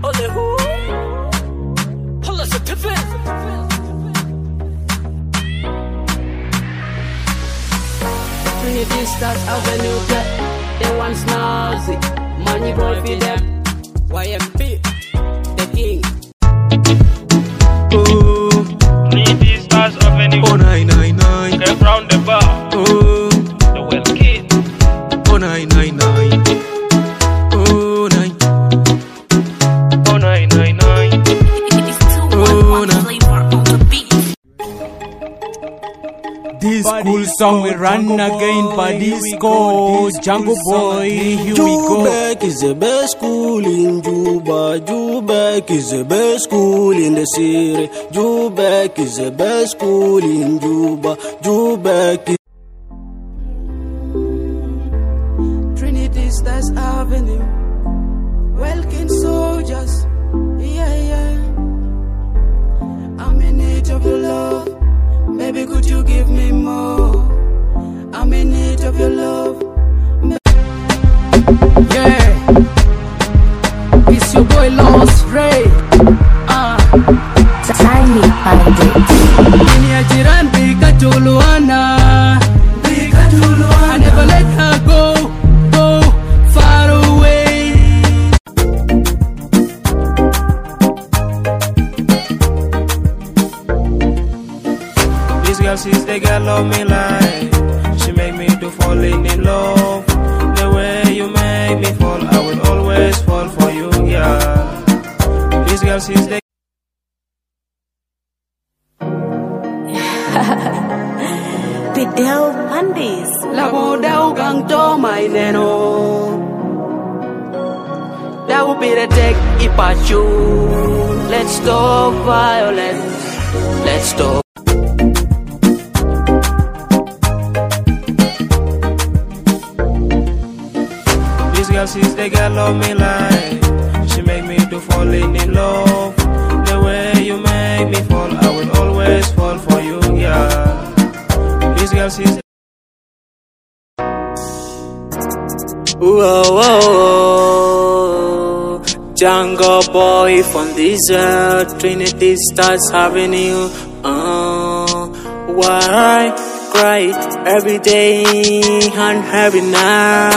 Ole who? Holla certificate. Trinity Stars Avenue, they want snazzy. Money boy for them. YMP, the king. Oh, Trinity Stars Avenue. oh 999. Kept round the bar. Oh, The West Kid. oh 999. Oh 9. Oh 999. Oh 9. This cool song we run again by disco. Jungle Boy, here we go. Jubek is the best school in Juba. Jubek is the best school in the city. Jubek is the best school in Juba. Jubek is Trinity Stars Avenue, welcome soldiers, yeah, yeah. I'm in need of your love, baby, could you give me more? I'm in need of your love, Yeah. It's your boy Lost Ray. Tiny Bandit. Ini ajiran Bika Tuluana. I never let her go far away. This girl, she's the girl of me life. She make me to falling in love. The way you make me fall, I will always fall for you, yeah. This girl, she's the Fidel Pandis. labo daw gang to my neno. That would be the take Ipachu. Let's stop violence. Let's stop. This girl, she's the girl of me life. She make me to falling in love. The way you make me fall, I will always fall for you, yeah. This girl, she's whoa, whoa, whoa. Jungle Boy from this earth. Trinity Stars Avenue. Why cry every day and every night?